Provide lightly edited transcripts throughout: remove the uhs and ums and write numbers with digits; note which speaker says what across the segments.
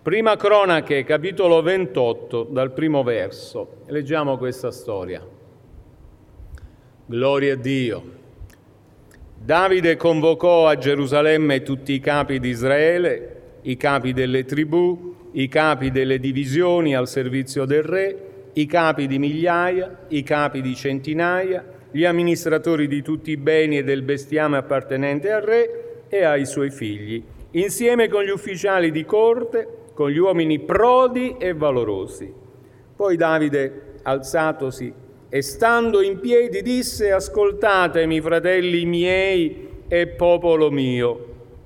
Speaker 1: Prima Cronache, capitolo 28, dal primo verso. Leggiamo questa storia. Gloria a Dio. Davide convocò a Gerusalemme tutti i capi di Israele, i capi delle tribù, i capi delle divisioni al servizio del re, i capi di migliaia, i capi di centinaia, gli amministratori di tutti i beni e del bestiame appartenente al re e ai suoi figli, insieme con gli ufficiali di corte, con gli uomini prodi e valorosi. Poi Davide, alzatosi e stando in piedi, disse: ascoltatemi, fratelli miei e popolo mio.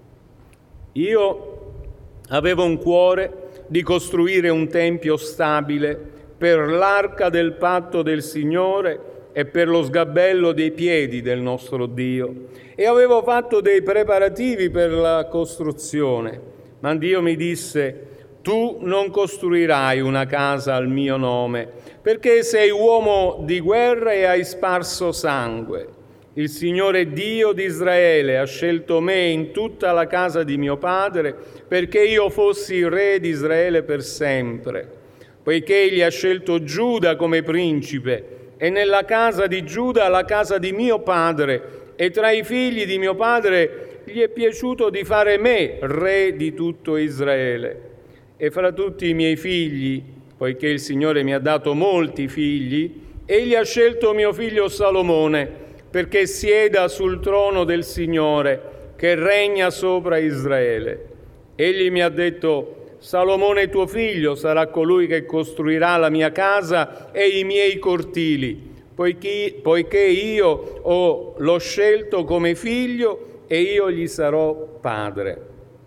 Speaker 1: Io avevo un cuore di costruire un tempio stabile per l'arca del patto del Signore e per lo sgabello dei piedi del nostro Dio, e avevo fatto dei preparativi per la costruzione. Ma Dio mi disse: tu non costruirai una casa al mio nome, perché sei uomo di guerra e hai sparso sangue. Il Signore Dio di Israele ha scelto me in tutta la casa di mio padre, perché io fossi re di Israele per sempre. Poiché egli ha scelto Giuda come principe, e nella casa di Giuda la casa di mio padre, e tra i figli di mio padre gli è piaciuto di fare me re di tutto Israele. E fra tutti i miei figli, poiché il Signore mi ha dato molti figli, egli ha scelto mio figlio Salomone, perché sieda sul trono del Signore, che regna sopra Israele. Egli mi ha detto: Salomone tuo figlio sarà colui che costruirà la mia casa e i miei cortili, poiché io l'ho scelto come figlio e io gli sarò padre.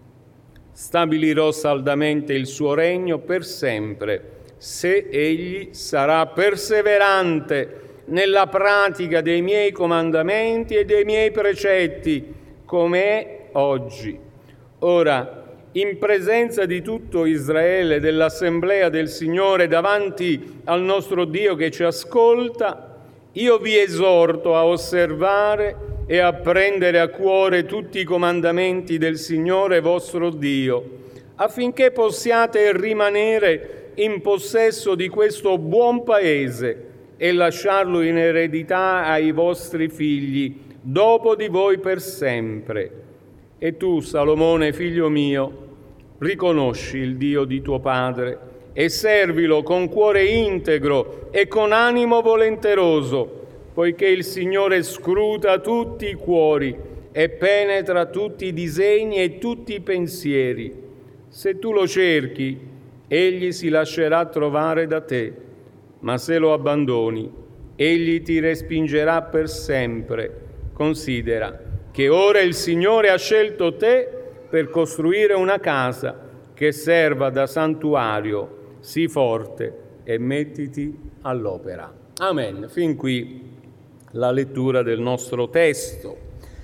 Speaker 1: Stabilirò saldamente il suo regno per sempre, se egli sarà perseverante nella pratica dei miei comandamenti e dei miei precetti, come è oggi. Ora, in presenza di tutto Israele, dell'assemblea del Signore, davanti al nostro Dio che ci ascolta, io vi esorto a osservare e a prendere a cuore tutti i comandamenti del Signore vostro Dio, affinché possiate rimanere in possesso di questo buon paese e lasciarlo in eredità ai vostri figli, dopo di voi per sempre. E tu, Salomone, figlio mio, riconosci il Dio di tuo padre e servilo con cuore integro e con animo volenteroso, poiché il Signore scruta tutti i cuori e penetra tutti i disegni e tutti i pensieri. Se tu lo cerchi, egli si lascerà trovare da te, ma se lo abbandoni, egli ti respingerà per sempre. Considera che ora il Signore ha scelto te per costruire una casa che serva da santuario. Sii forte e mettiti all'opera. Amen. Fin qui la lettura del nostro testo.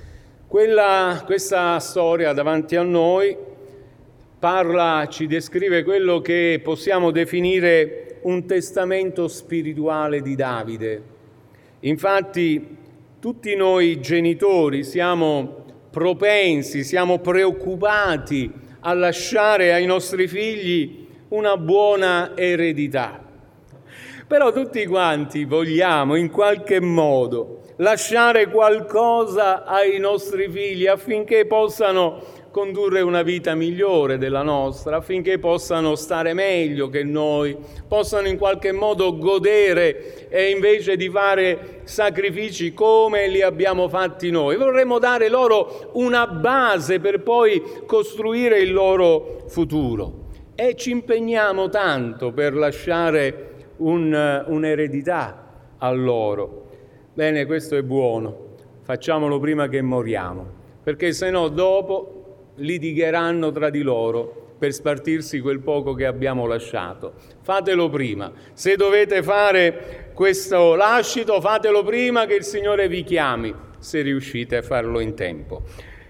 Speaker 1: Questa storia davanti a noi ci descrive quello che possiamo definire un testamento spirituale di Davide. Infatti, tutti noi genitori siamo propensi, siamo preoccupati a lasciare ai nostri figli una buona eredità. Però tutti quanti vogliamo in qualche modo lasciare qualcosa ai nostri figli affinché possano condurre una vita migliore della nostra, affinché possano stare meglio che noi, possano in qualche modo godere e invece di fare sacrifici come li abbiamo fatti noi. Vorremmo dare loro una base per poi costruire il loro futuro e ci impegniamo tanto per lasciare un'eredità a loro. Bene, questo è buono, facciamolo prima che moriamo, perché se no dopo litigheranno tra di loro per spartirsi quel poco che abbiamo lasciato. Fatelo prima. Se dovete fare questo lascito, fatelo prima che il Signore vi chiami, se riuscite a farlo in tempo.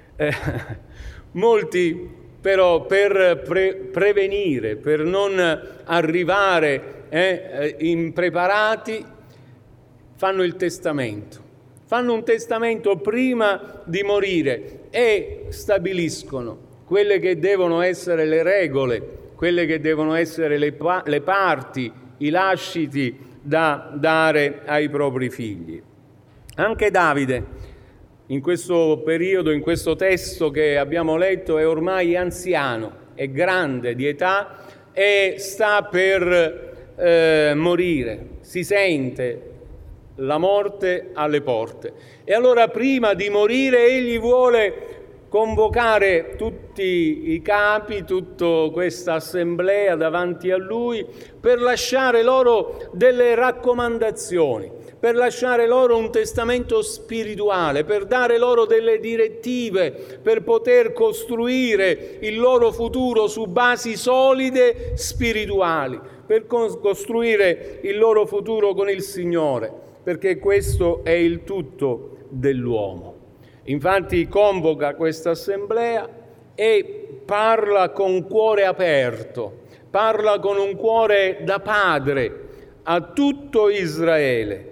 Speaker 1: Molti però per prevenire, per non arrivare impreparati, fanno il testamento. Fanno un testamento prima di morire e stabiliscono quelle che devono essere le regole, quelle che devono essere le parti, i lasciti da dare ai propri figli. Anche Davide, in questo periodo, in questo testo che abbiamo letto, è ormai anziano, è grande di età e sta per morire, si sente la morte alle porte. E allora prima di morire egli vuole convocare tutti i capi, tutta questa assemblea davanti a lui per lasciare loro delle raccomandazioni, per lasciare loro un testamento spirituale, per dare loro delle direttive, per poter costruire il loro futuro su basi solide spirituali, per costruire il loro futuro con il Signore, perché questo è il tutto dell'uomo. Infatti convoca questa assemblea e parla con cuore aperto, parla con un cuore da padre a tutto Israele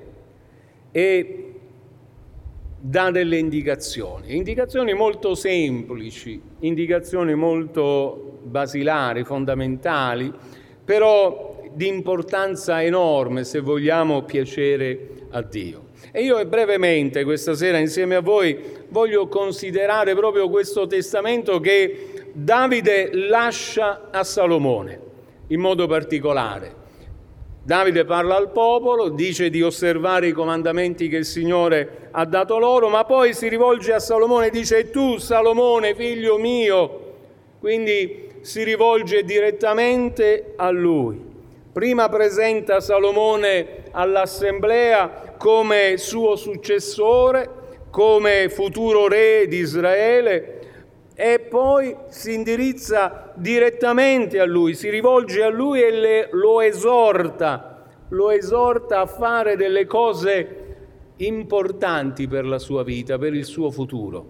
Speaker 1: e dà delle indicazioni molto semplici, indicazioni molto basilari, fondamentali, però di importanza enorme se vogliamo piacere a Dio. E io brevemente questa sera insieme a voi voglio considerare proprio questo testamento che Davide lascia a Salomone, in modo particolare. Davide parla al popolo, dice di osservare i comandamenti che il Signore ha dato loro, ma poi si rivolge a Salomone e dice: tu, Salomone, figlio mio. Quindi si rivolge direttamente a lui. Prima presenta Salomone all'assemblea come suo successore, come futuro re di Israele, e poi si indirizza direttamente a lui, si rivolge a lui e lo esorta a fare delle cose importanti per la sua vita, per il suo futuro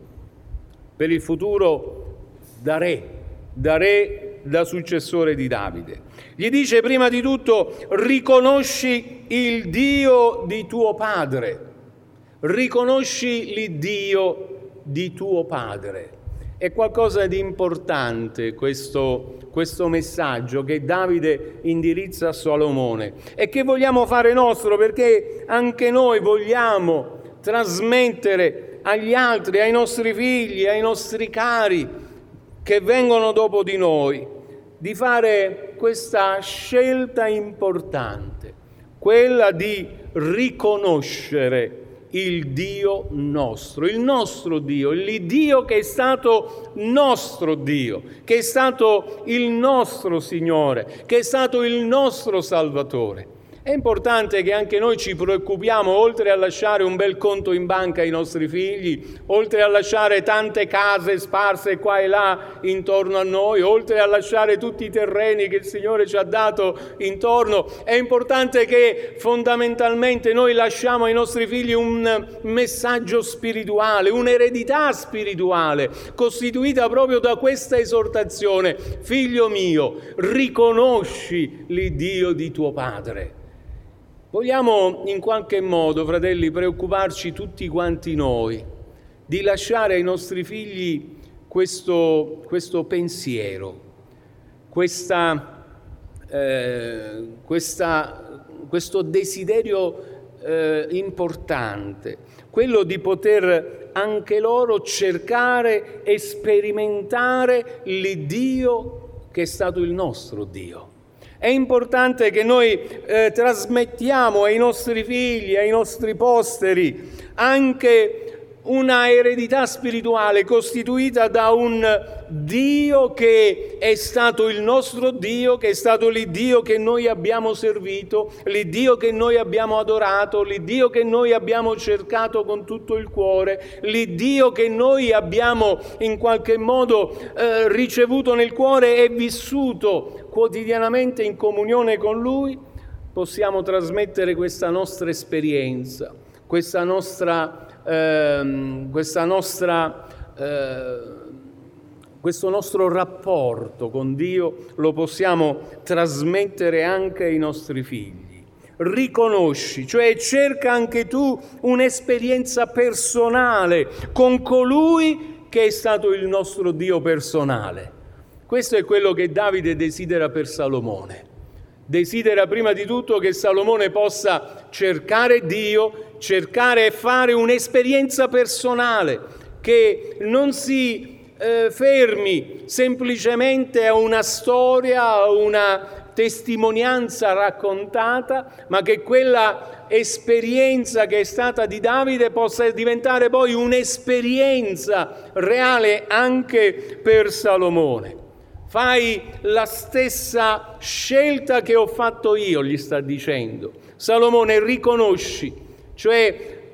Speaker 1: da re, da successore di Davide. Gli dice prima di tutto: riconosci il Dio di tuo padre, riconosci l'Iddio di tuo padre. È qualcosa di importante questo messaggio che Davide indirizza a Salomone e che vogliamo fare nostro, perché anche noi vogliamo trasmettere agli altri, ai nostri figli, ai nostri cari che vengono dopo di noi, di fare questa scelta importante, quella di riconoscere il Dio nostro, il nostro Dio, l'Iddio che è stato nostro Dio, che è stato il nostro Signore, che è stato il nostro Salvatore. È importante che anche noi ci preoccupiamo, oltre a lasciare un bel conto in banca ai nostri figli, oltre a lasciare tante case sparse qua e là intorno a noi, oltre a lasciare tutti i terreni che il Signore ci ha dato intorno, è importante che fondamentalmente noi lasciamo ai nostri figli un messaggio spirituale, un'eredità spirituale, costituita proprio da questa esortazione: figlio mio, riconosci l'Iddio di tuo padre. Vogliamo in qualche modo, fratelli, preoccuparci tutti quanti noi di lasciare ai nostri figli questo pensiero, questo desiderio importante, quello di poter anche loro cercare e sperimentare l'Iddio che è stato il nostro Dio. È importante che noi trasmettiamo ai nostri figli, ai nostri posteri, anche una eredità spirituale costituita da un Dio che è stato il nostro Dio, che è stato l'Iddio che noi abbiamo servito, l'Iddio che noi abbiamo adorato, l'Iddio che noi abbiamo cercato con tutto il cuore, l'Iddio che noi abbiamo in qualche modo ricevuto nel cuore e vissuto quotidianamente in comunione con Lui. Possiamo trasmettere questa nostra esperienza, questo nostro rapporto con Dio lo possiamo trasmettere anche ai nostri figli. Riconosci, cioè cerca anche tu un'esperienza personale con colui che è stato il nostro Dio personale, Questo è quello che Davide desidera per Salomone. Desidera prima di tutto che Salomone possa cercare Dio, cercare e fare un'esperienza personale, che non si fermi semplicemente a una storia, a una testimonianza raccontata, ma che quella esperienza che è stata di Davide possa diventare poi un'esperienza reale anche per Salomone. Fai la stessa scelta che ho fatto io, gli sta dicendo. Salomone, riconosci, cioè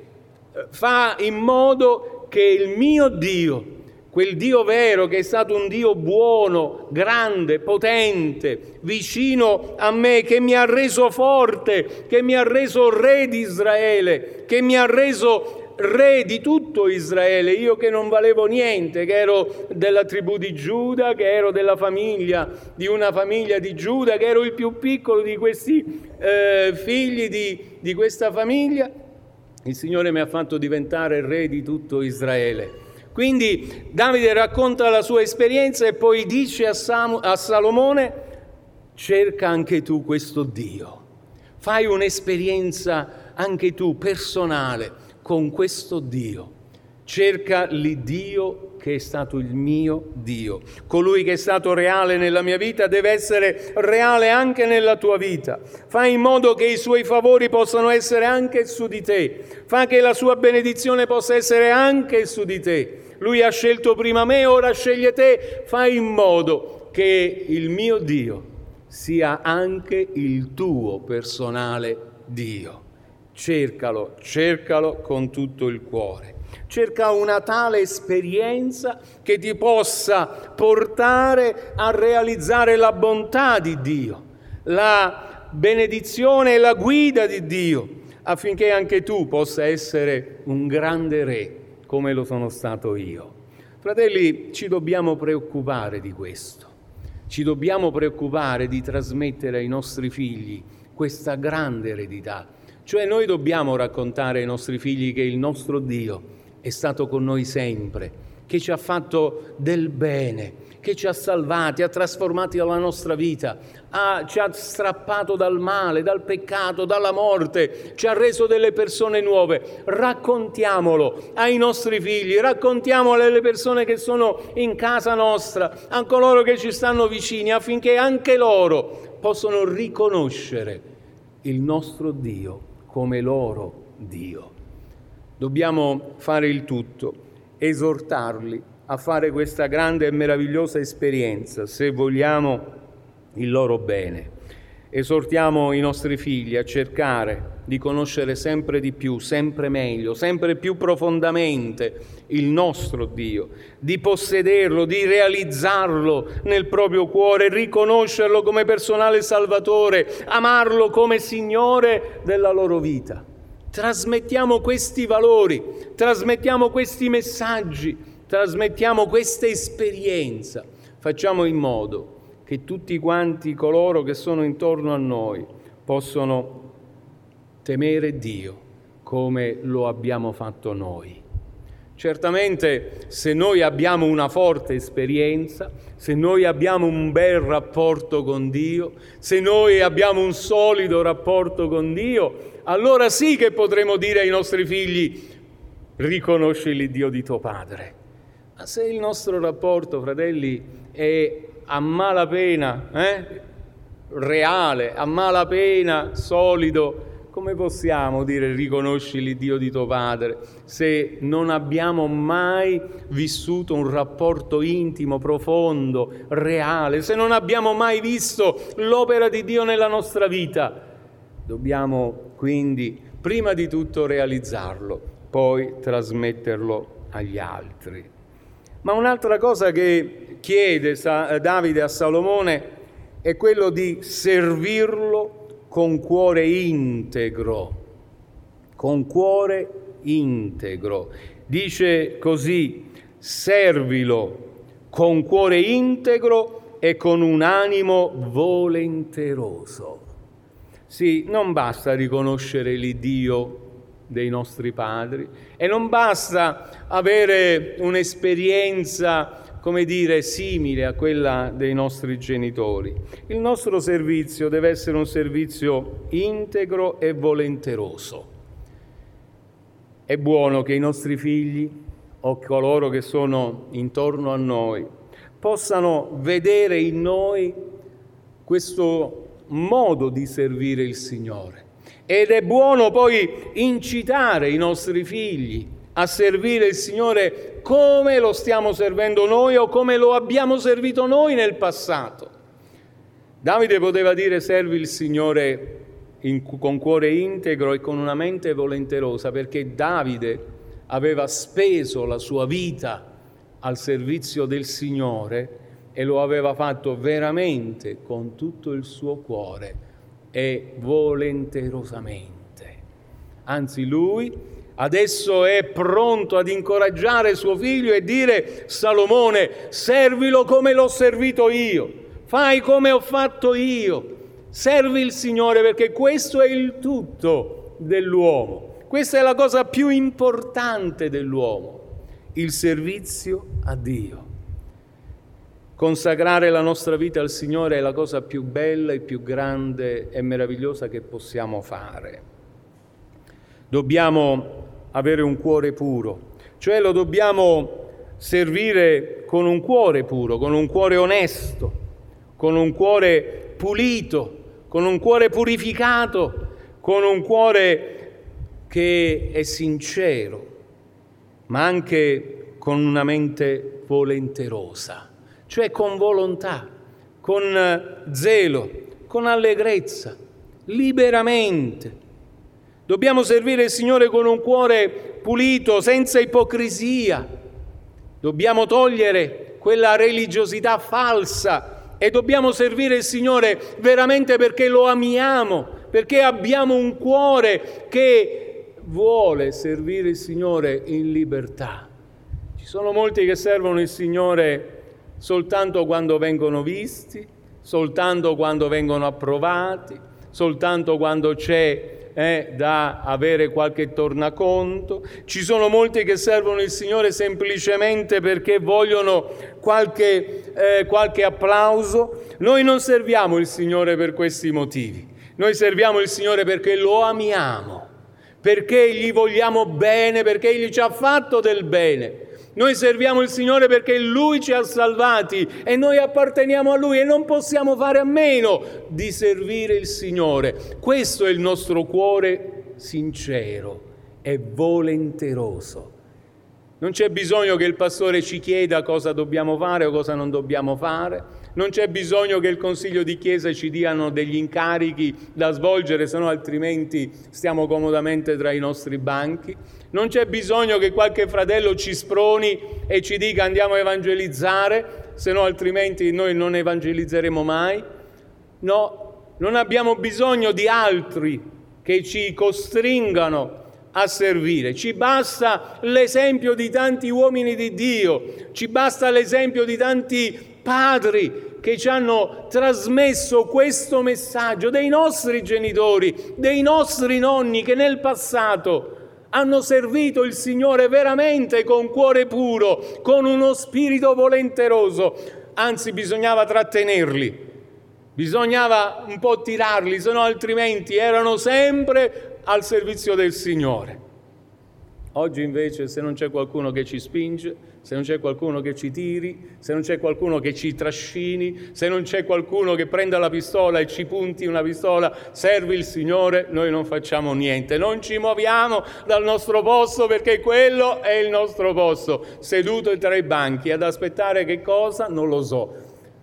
Speaker 1: fa in modo che il mio Dio, quel Dio vero che è stato un Dio buono, grande, potente, vicino a me, che mi ha reso forte, che mi ha reso re di Israele, che mi ha reso re di tutto Israele, io che non valevo niente, che ero della tribù di Giuda, che ero della famiglia, di una famiglia di Giuda, che ero il più piccolo di questi figli di questa famiglia. Il Signore mi ha fatto diventare re di tutto Israele. Quindi Davide racconta la sua esperienza e poi dice a Salomone: cerca anche tu questo Dio, fai un'esperienza anche tu personale con questo Dio, cerca l'Iddio che è stato il mio Dio. Colui che è stato reale nella mia vita deve essere reale anche nella tua vita. Fai in modo che i suoi favori possano essere anche su di te, fa che la sua benedizione possa essere anche su di te. Lui ha scelto prima me, ora sceglie te. Fai in modo che il mio Dio sia anche il tuo personale Dio. Cercalo, cercalo con tutto il cuore. Cerca una tale esperienza che ti possa portare a realizzare la bontà di Dio, la benedizione e la guida di Dio, affinché anche tu possa essere un grande re, come lo sono stato io. Fratelli, ci dobbiamo preoccupare di questo. Ci dobbiamo preoccupare di trasmettere ai nostri figli questa grande eredità. Cioè noi dobbiamo raccontare ai nostri figli che il nostro Dio è stato con noi sempre, che ci ha fatto del bene, che ci ha salvati, ha trasformati la nostra vita, ci ha strappato dal male, dal peccato, dalla morte, ci ha reso delle persone nuove. Raccontiamolo ai nostri figli, raccontiamolo alle persone che sono in casa nostra, a coloro che ci stanno vicini, affinché anche loro possano riconoscere il nostro Dio come loro Dio. Dobbiamo fare il tutto, esortarli a fare questa grande e meravigliosa esperienza, se vogliamo il loro bene. Esortiamo i nostri figli a cercare di conoscere sempre di più, sempre meglio, sempre più profondamente il nostro Dio, di possederlo, di realizzarlo nel proprio cuore, riconoscerlo come personale Salvatore, amarlo come Signore della loro vita. Trasmettiamo questi valori, trasmettiamo questi messaggi, trasmettiamo questa esperienza. Facciamo in modo che tutti quanti coloro che sono intorno a noi possano temere Dio come lo abbiamo fatto noi. Certamente, se noi abbiamo una forte esperienza, se noi abbiamo un bel rapporto con Dio, se noi abbiamo un solido rapporto con Dio, allora sì che potremo dire ai nostri figli: riconosci l'Iddio di tuo padre. Ma se il nostro rapporto, fratelli, è a malapena reale, a malapena solido, come possiamo dire riconosci l'Iddio di tuo padre se non abbiamo mai vissuto un rapporto intimo, profondo, reale, se non abbiamo mai visto l'opera di Dio nella nostra vita? Dobbiamo quindi prima di tutto realizzarlo, poi trasmetterlo agli altri. Ma un'altra cosa che chiede Davide a Salomone è quello di servirlo con cuore integro. Con cuore integro. Dice così: servilo con cuore integro e con un animo volenteroso. Sì, non basta riconoscere l'Iddio dei nostri padri e non basta avere un'esperienza come dire, simile a quella dei nostri genitori. Il nostro servizio deve essere un servizio integro e volenteroso. È buono che i nostri figli o coloro che sono intorno a noi possano vedere in noi questo modo di servire il Signore. Ed è buono poi incitare i nostri figli a servire il Signore come lo stiamo servendo noi o come lo abbiamo servito noi nel passato. Davide poteva dire: servi il Signore con cuore integro e con una mente volenterosa, perché Davide aveva speso la sua vita al servizio del Signore e lo aveva fatto veramente con tutto il suo cuore e volenterosamente. Anzi, lui adesso è pronto ad incoraggiare suo figlio e dire: Salomone, servilo come l'ho servito io, fai come ho fatto io, servi il Signore, perché questo è il tutto dell'uomo, questa è la cosa più importante dell'uomo, il servizio a Dio. Consacrare la nostra vita al Signore è la cosa più bella e più grande e meravigliosa che possiamo fare. Dobbiamo avere un cuore puro, cioè lo dobbiamo servire con un cuore puro, con un cuore onesto, con un cuore pulito, con un cuore purificato, con un cuore che è sincero, ma anche con una mente volenterosa, cioè con volontà, con zelo, con allegrezza, liberamente. Dobbiamo servire il Signore con un cuore pulito, senza ipocrisia. Dobbiamo togliere quella religiosità falsa e dobbiamo servire il Signore veramente perché lo amiamo, perché abbiamo un cuore che vuole servire il Signore in libertà. Ci sono molti che servono il Signore soltanto quando vengono visti, soltanto quando vengono approvati, soltanto quando c'è da avere qualche tornaconto. Ci sono molti che servono il Signore semplicemente perché vogliono qualche applauso. Noi non serviamo il Signore per questi motivi. Noi serviamo il Signore perché lo amiamo, perché gli vogliamo bene, perché Egli ci ha fatto del bene. Noi serviamo il Signore perché Lui ci ha salvati e noi apparteniamo a Lui e non possiamo fare a meno di servire il Signore. Questo è il nostro cuore sincero e volenteroso. Non c'è bisogno che il pastore ci chieda cosa dobbiamo fare o cosa non dobbiamo fare. Non c'è bisogno che il Consiglio di Chiesa ci diano degli incarichi da svolgere, se no altrimenti stiamo comodamente tra i nostri banchi. Non c'è bisogno che qualche fratello ci sproni e ci dica andiamo a evangelizzare, se no altrimenti noi non evangelizzeremo mai. No, non abbiamo bisogno di altri che ci costringano a servire. Ci basta l'esempio di tanti uomini di Dio, ci basta l'esempio di tanti padri che ci hanno trasmesso questo messaggio, dei nostri genitori, dei nostri nonni che nel passato hanno servito il Signore veramente con cuore puro, con uno spirito volenteroso. Anzi, bisognava trattenerli, bisognava un po' tirarli, se no altrimenti erano sempre al servizio del Signore. Oggi invece, se non c'è qualcuno che ci spinge, se non c'è qualcuno che ci tiri, se non c'è qualcuno che ci trascini, se non c'è qualcuno che prenda la pistola e ci punti una pistola, servi il Signore, noi non facciamo niente, non ci muoviamo dal nostro posto perché quello è il nostro posto, seduto tra i banchi ad aspettare che cosa? Non lo so.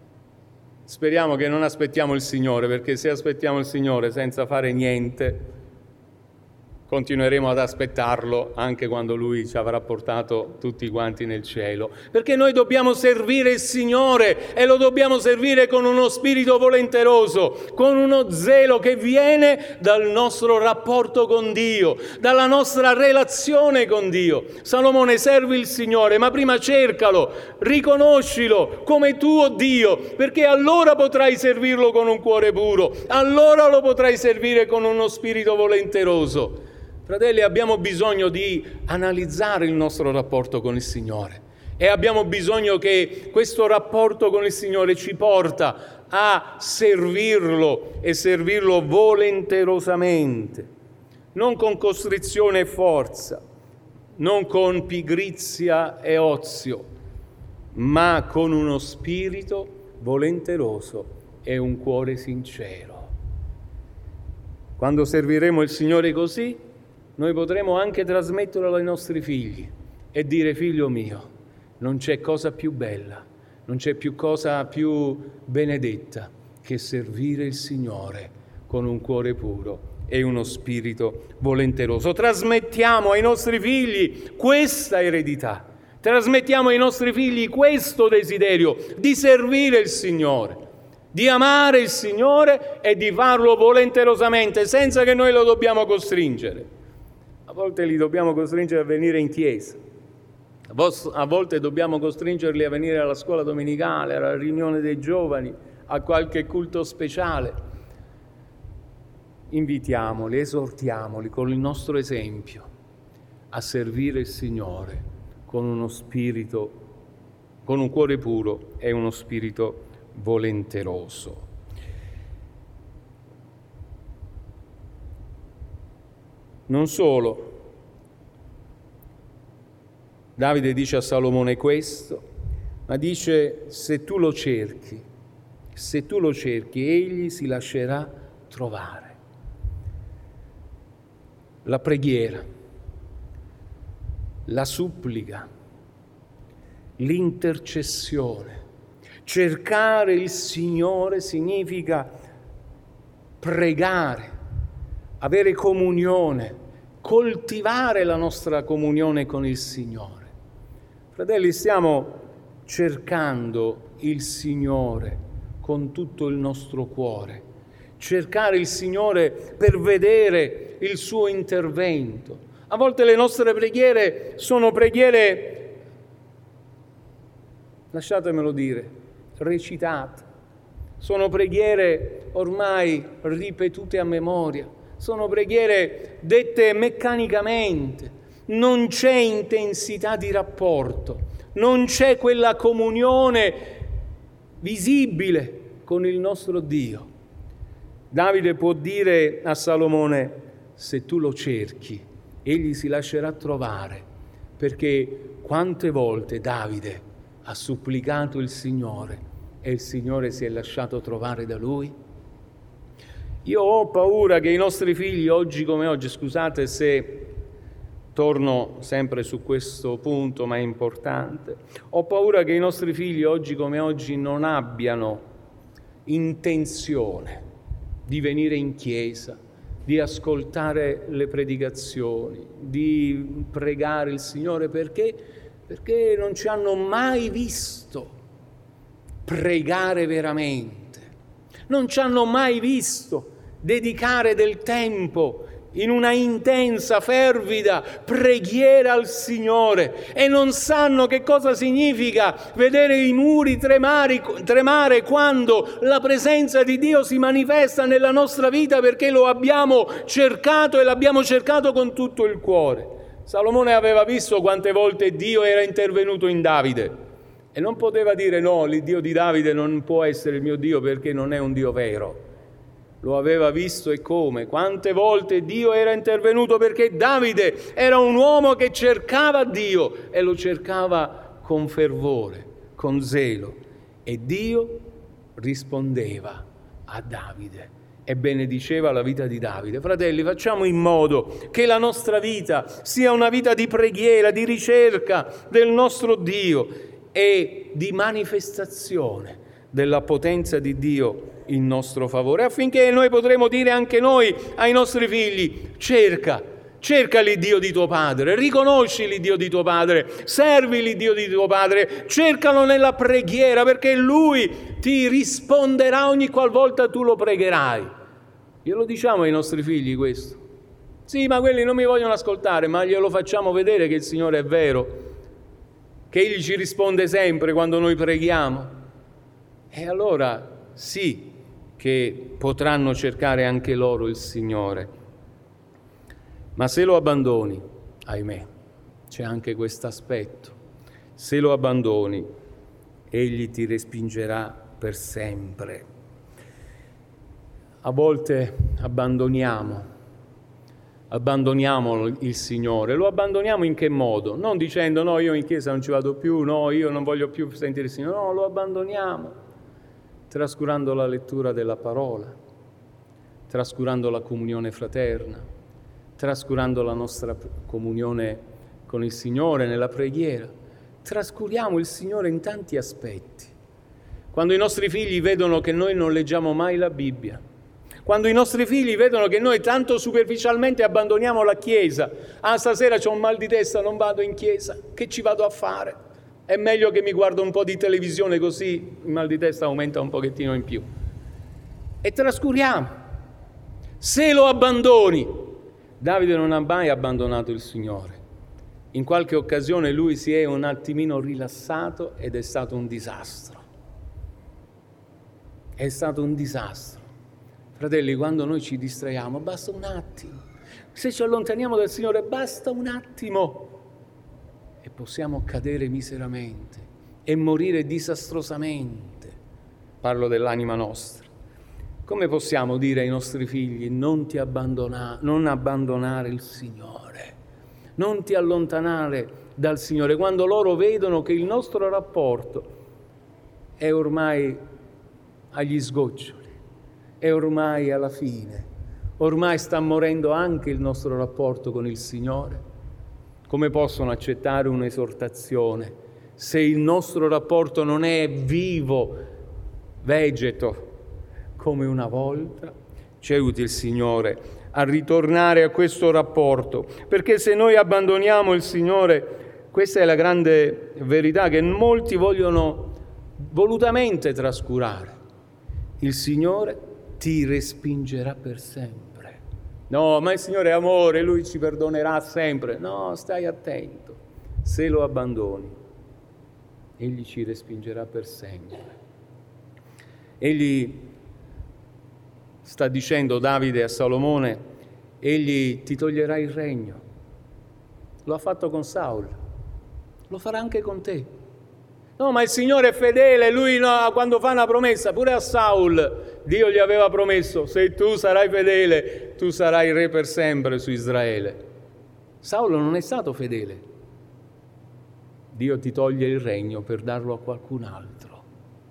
Speaker 1: Speriamo che non aspettiamo il Signore, perché se aspettiamo il Signore senza fare niente, continueremo ad aspettarlo anche quando Lui ci avrà portato tutti quanti nel cielo. Perché noi dobbiamo servire il Signore e lo dobbiamo servire con uno spirito volenteroso, con uno zelo che viene dal nostro rapporto con Dio, dalla nostra relazione con Dio. Salomone, servi il Signore, ma prima cercalo, riconoscilo come tuo Dio, perché allora potrai servirlo con un cuore puro, allora lo potrai servire con uno spirito volenteroso. Fratelli, abbiamo bisogno di analizzare il nostro rapporto con il Signore E abbiamo bisogno che questo rapporto con il Signore ci porta a servirlo e servirlo volenterosamente, non con costrizione e forza, non con pigrizia e ozio, ma con uno spirito volenteroso e un cuore sincero. Quando serviremo il Signore così, noi potremo anche trasmetterlo ai nostri figli e dire: figlio mio, non c'è cosa più bella, non c'è più cosa più benedetta che servire il Signore con un cuore puro e uno spirito volenteroso. Trasmettiamo ai nostri figli questa eredità, trasmettiamo ai nostri figli questo desiderio di servire il Signore, di amare il Signore e di farlo volenterosamente, senza che noi lo dobbiamo costringere. A volte li dobbiamo costringere a venire in chiesa, a volte dobbiamo costringerli a venire alla scuola domenicale, alla riunione dei giovani, a qualche culto speciale. Invitiamoli, esortiamoli con il nostro esempio a servire il Signore con uno spirito, con un cuore puro e uno spirito volenteroso. Non solo. Davide dice a Salomone questo, ma dice: se tu lo cerchi, egli si lascerà trovare. La preghiera, la supplica, l'intercessione, cercare il Signore significa pregare, avere comunione, coltivare la nostra comunione con il Signore. Fratelli, stiamo cercando il Signore con tutto il nostro cuore, cercare il Signore per vedere il suo intervento. A volte le nostre preghiere sono preghiere, lasciatemelo dire, recitate, sono preghiere ormai ripetute a memoria, sono preghiere dette meccanicamente, non c'è intensità di rapporto, non c'è quella comunione visibile con il nostro Dio. Davide può dire a Salomone: se tu lo cerchi, egli si lascerà trovare, perché quante volte Davide ha supplicato il Signore e il Signore si è lasciato trovare da lui? Io ho paura che i nostri figli oggi come oggi, scusate se torno sempre su questo punto, ma è importante, ho paura che i nostri figli oggi come oggi non abbiano intenzione di venire in chiesa, di ascoltare le predicazioni, di pregare il Signore, perché non ci hanno mai visto pregare veramente, non ci hanno mai visto dedicare del tempo in una intensa, fervida preghiera al Signore, e non sanno che cosa significa vedere i muri tremare quando la presenza di Dio si manifesta nella nostra vita, perché lo abbiamo cercato e l'abbiamo cercato con tutto il cuore. Salomone aveva visto quante volte Dio era intervenuto in Davide e non poteva dire: no, il Dio di Davide non può essere il mio Dio perché non è un Dio vero. Lo aveva visto, e come? Quante volte Dio era intervenuto, perché Davide era un uomo che cercava Dio e lo cercava con fervore, con zelo, e Dio rispondeva a Davide e benediceva la vita di Davide. Fratelli, facciamo in modo che la nostra vita sia una vita di preghiera, di ricerca del nostro Dio e di manifestazione della potenza di Dio in nostro favore, affinché noi potremo dire anche noi ai nostri figli: cerca l'Iddio di tuo padre, riconosci l'Iddio di tuo padre, servi l'Iddio di tuo padre, cercalo nella preghiera, perché Lui ti risponderà ogni qualvolta tu lo pregherai. Glielo diciamo ai nostri figli questo? Sì, ma quelli non mi vogliono ascoltare, ma glielo facciamo vedere che il Signore è vero, che Egli ci risponde sempre quando noi preghiamo. E allora sì che potranno cercare anche loro il Signore. Ma se lo abbandoni, ahimè, c'è anche questo aspetto. Se lo abbandoni, egli ti respingerà per sempre. A volte abbandoniamo il Signore. Lo abbandoniamo in che modo? Non dicendo no, io in chiesa non ci vado più, no, io non voglio più sentire il Signore. No, lo abbandoniamo trascurando la lettura della parola, trascurando la comunione fraterna, trascurando la nostra comunione con il Signore nella preghiera. Trascuriamo il Signore in tanti aspetti. Quando i nostri figli vedono che noi non leggiamo mai la Bibbia, quando i nostri figli vedono che noi tanto superficialmente abbandoniamo la chiesa, stasera c'ho un mal di testa, non vado in chiesa, che ci vado a fare? È meglio che mi guardo un po' di televisione, così il mal di testa aumenta un pochettino in più. E trascuriamo. Se lo abbandoni, Davide non ha mai abbandonato il Signore. In qualche occasione lui si è un attimino rilassato ed è stato un disastro. È stato un disastro. Fratelli, quando noi ci distraiamo, basta un attimo. Se ci allontaniamo dal Signore, basta un attimo. E possiamo cadere miseramente e morire disastrosamente. Parlo dell'anima nostra. Come possiamo dire ai nostri figli non abbandonare il Signore, non ti allontanare dal Signore, quando loro vedono che il nostro rapporto è ormai agli sgoccioli, è ormai alla fine, ormai sta morendo anche il nostro rapporto con il Signore? Come possono accettare un'esortazione se il nostro rapporto non è vivo, vegeto come una volta? Ci aiuti il Signore a ritornare a questo rapporto, perché se noi abbandoniamo il Signore, questa è la grande verità che molti vogliono volutamente trascurare. Il Signore ti respingerà per sempre. No, ma il Signore è amore, Lui ci perdonerà sempre. No, stai attento. Se lo abbandoni, Egli ci respingerà per sempre. Egli sta dicendo, Davide a Salomone, Egli ti toglierà il regno. Lo ha fatto con Saul, lo farà anche con te. No, ma il Signore è fedele, Lui quando fa una promessa, pure a Saul, Dio gli aveva promesso, se tu sarai fedele, tu sarai re per sempre su Israele. Saulo non è stato fedele. Dio ti toglie il regno per darlo a qualcun altro.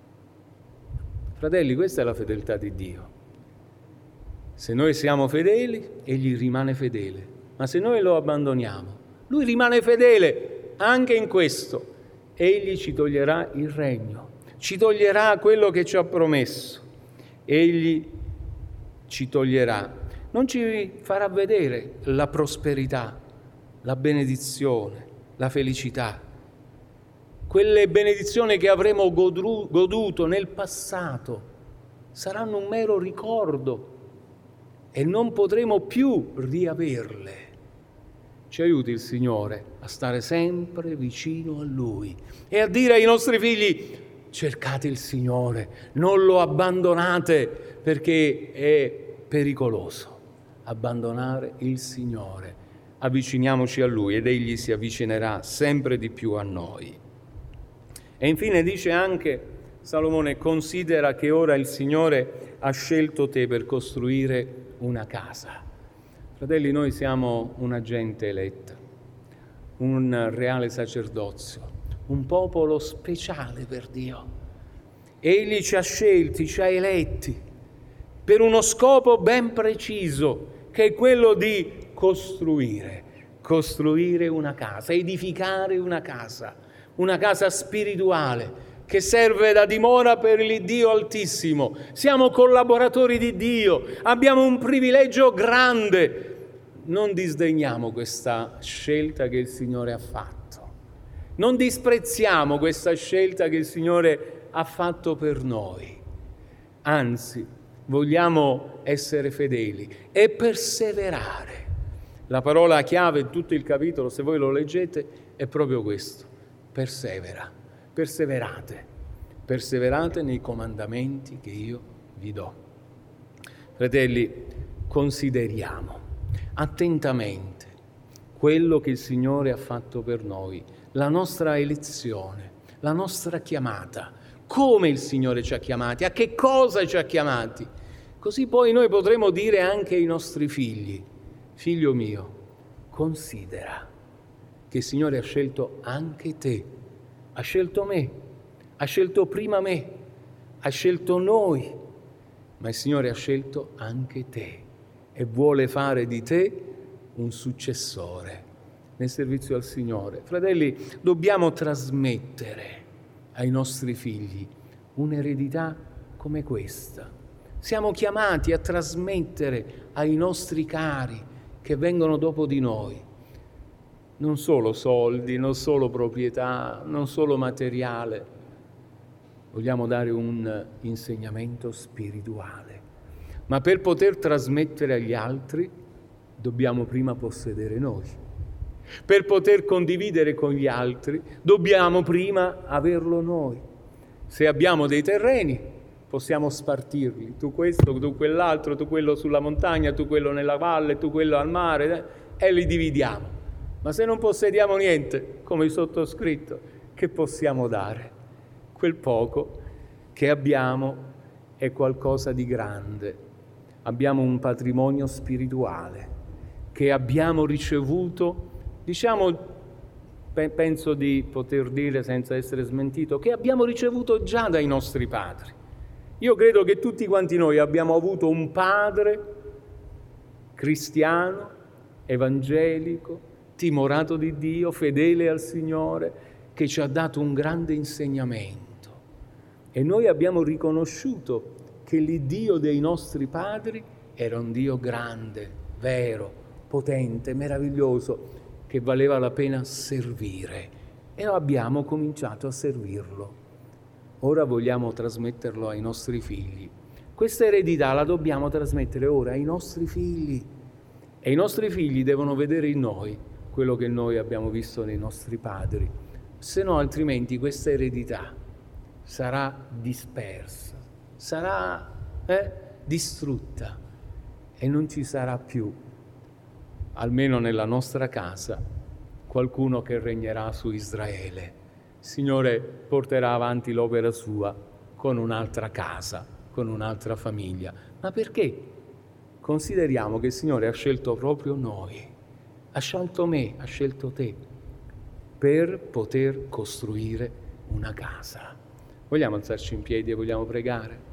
Speaker 1: Fratelli, questa è la fedeltà di Dio. Se noi siamo fedeli, Egli rimane fedele. Ma se noi lo abbandoniamo, Lui rimane fedele anche in questo. Egli ci toglierà il regno, ci toglierà quello che ci ha promesso. Egli ci toglierà, non ci farà vedere la prosperità, la benedizione, la felicità. Quelle benedizioni che avremo goduto nel passato saranno un mero ricordo e non potremo più riaverle. Ci aiuti il Signore a stare sempre vicino a Lui e a dire ai nostri figli: cercate il Signore, non lo abbandonate, perché è pericoloso abbandonare il Signore. Avviciniamoci a Lui ed Egli si avvicinerà sempre di più a noi. E infine dice anche Salomone: considera che ora il Signore ha scelto te per costruire una casa. Fratelli, noi siamo una gente eletta, un reale sacerdozio, un popolo speciale per Dio. Egli ci ha scelti, ci ha eletti per uno scopo ben preciso, che è quello di costruire una casa, edificare una casa spirituale che serve da dimora per il Dio Altissimo. Siamo collaboratori di Dio, abbiamo un privilegio grande. Non disdegniamo questa scelta che il Signore ha fatto. Non disprezziamo questa scelta che il Signore ha fatto per noi. Anzi, vogliamo essere fedeli e perseverare. La parola chiave in tutto il capitolo, se voi lo leggete, è proprio questo: persevera. Perseverate nei comandamenti che io vi do. Fratelli, consideriamo attentamente quello che il Signore ha fatto per noi, la nostra elezione, la nostra chiamata, come il Signore ci ha chiamati, a che cosa ci ha chiamati. Così poi noi potremo dire anche ai nostri figli: figlio mio, considera che il Signore ha scelto anche te, ha scelto me, ha scelto prima me, ha scelto noi, ma il Signore ha scelto anche te e vuole fare di te un successore nel servizio al Signore. Fratelli, dobbiamo trasmettere ai nostri figli un'eredità come questa. Siamo chiamati a trasmettere ai nostri cari che vengono dopo di noi non solo soldi, non solo proprietà, non solo materiale. Vogliamo dare un insegnamento spirituale. Ma per poter trasmettere agli altri dobbiamo prima possedere noi. Per poter condividere con gli altri dobbiamo prima averlo noi. Se abbiamo dei terreni possiamo spartirli, tu questo, tu quell'altro, tu quello sulla montagna, tu quello nella valle, tu quello al mare, e li dividiamo. Ma se non possediamo niente, come il sottoscritto, che possiamo dare? Quel poco che abbiamo è qualcosa di grande. Abbiamo un patrimonio spirituale che abbiamo ricevuto, penso di poter dire senza essere smentito, che abbiamo ricevuto già dai nostri padri. Io credo che tutti quanti noi abbiamo avuto un padre cristiano, evangelico, timorato di Dio, fedele al Signore, che ci ha dato un grande insegnamento. E noi abbiamo riconosciuto che l'Iddio dei nostri padri era un Dio grande, vero, potente, meraviglioso, che valeva la pena servire. E abbiamo cominciato a servirlo. Ora vogliamo trasmetterlo ai nostri figli. Questa eredità la dobbiamo trasmettere ora ai nostri figli. E i nostri figli devono vedere in noi quello che noi abbiamo visto nei nostri padri. Se no, altrimenti questa eredità sarà dispersa, sarà distrutta e non ci sarà più, almeno nella nostra casa, qualcuno che regnerà su Israele. Il Signore porterà avanti l'opera sua con un'altra casa, con un'altra famiglia. Ma perché? Consideriamo che il Signore ha scelto proprio noi, ha scelto me, ha scelto te, per poter costruire una casa. Vogliamo alzarci in piedi e vogliamo pregare?